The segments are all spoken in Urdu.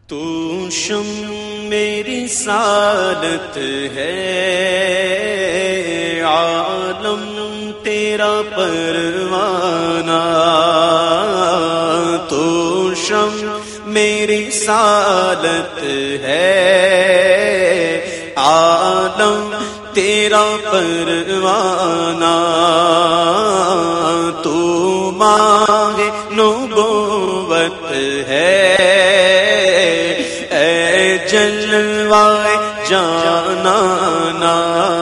تو شم میری سعادت ہے، عالم تیرا پروانہ، تو شم میری سعادت ہے، عالم تیرا پروانہ، تو ماہ نبوت ہے، اے جلوہ جانانا،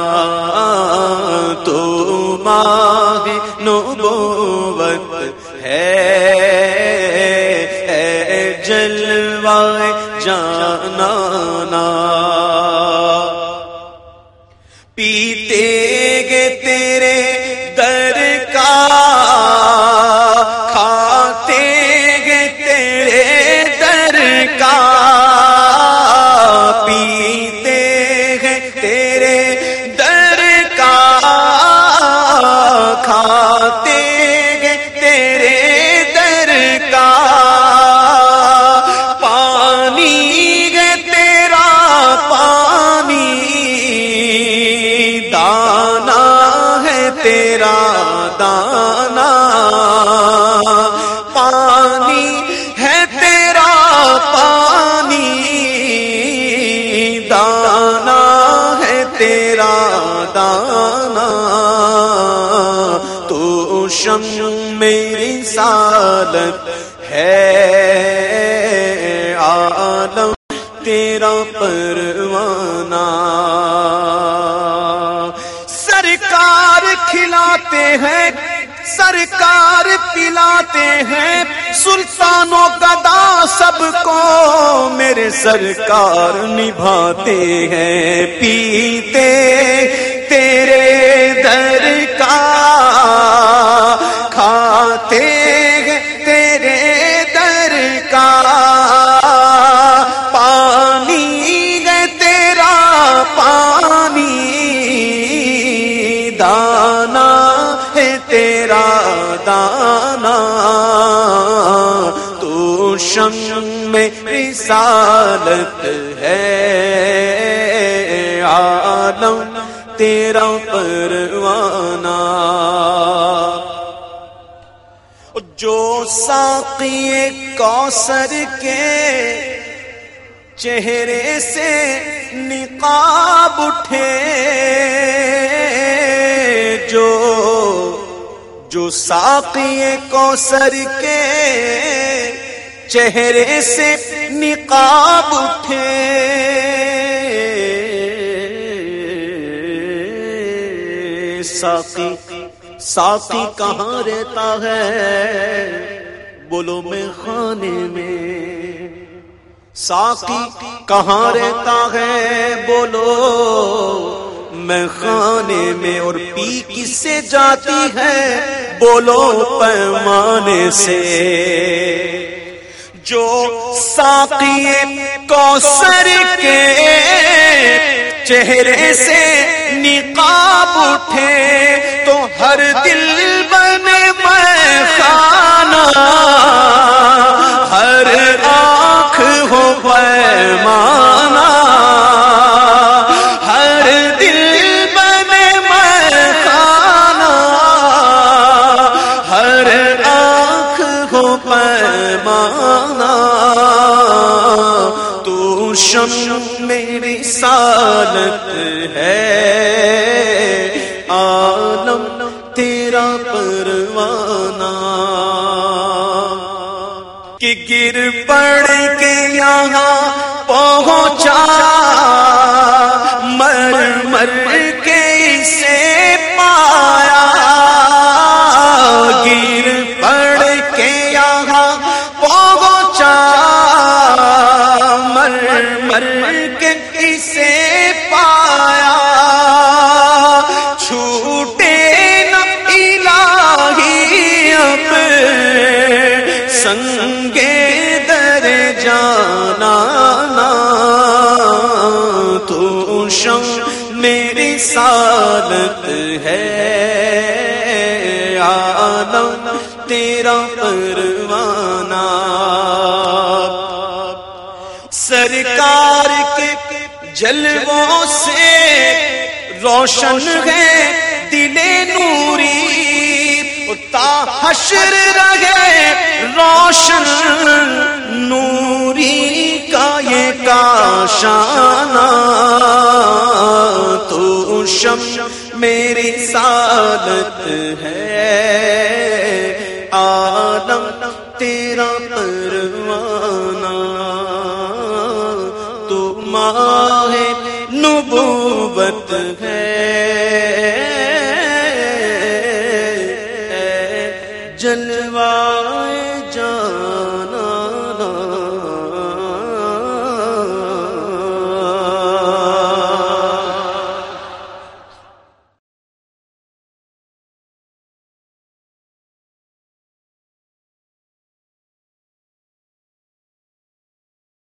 تو ماہ نبوت ہے، اے جلوہ جانانا، پیتے گے تیرے در کا، کھاتے گے تیرے در کا، پیتے گے تیرے در کا، کھاتے گے تیرے در کا، پانی گے تیرا پانی، دانا ہے تیرا دانا، پانی ہے تیرا پانی، دانا ہے تیرا دانا، تو شم میری سعادت ہے، عالم تیرا پروانہ، سرکار کھلاتے ہیں، سرکار پلاتے ہیں، سلطانوں گدا سب کو میرے سرکار نبھاتے ہیں، پیتے تیرے در کا، کھاتے ہیں تیرے در کا، پانی ہے تیرا پانی، دانا ہے تیرا دانا، تو شم میں رسالت ہے، عالم تیرا پروانہ، جو ساقی کوثر کے چہرے سے نقاب اٹھے، جو ساقی کوثر کے چہرے سے نقاب اٹھے، ساقی کہاں رہتا ہے، بولو میں خانے میں، ساقی کہاں رہتا ہے، بولو میں خانے میں، اور پی کس سے جاتی ہے، بولو پیمانے سے، جو ساقی کوثر کے چہرے سے نقاب اٹھے، تو ہر دل بنے میں خانہ، ہر آنکھ ہو پیمانہ، ہر دل بنے میں خانہ، ہر آنکھ ہو پیمانہ، تو شم میری رسالت ہے، عالم تیرا پروانہ، کہ گر پڑ کے یہاں پہنچا، مر مر کے اسے پایا، گر پڑ کے یہاں پہنچا، مر مر کے اسے پایا، چھوٹے نہ الہی اب سنگے در جانا، تو شم میری سعادت ہے، عالم تیرا پروانہ، سرکار کے جلووں سے روشن ہے دل نوری، تا حشر رہے روشن نوری کا یہ کاشانہ، تو شمع میری سعادت ہے، عالم تیرا پروانہ، تو ماہ نبوت ہے،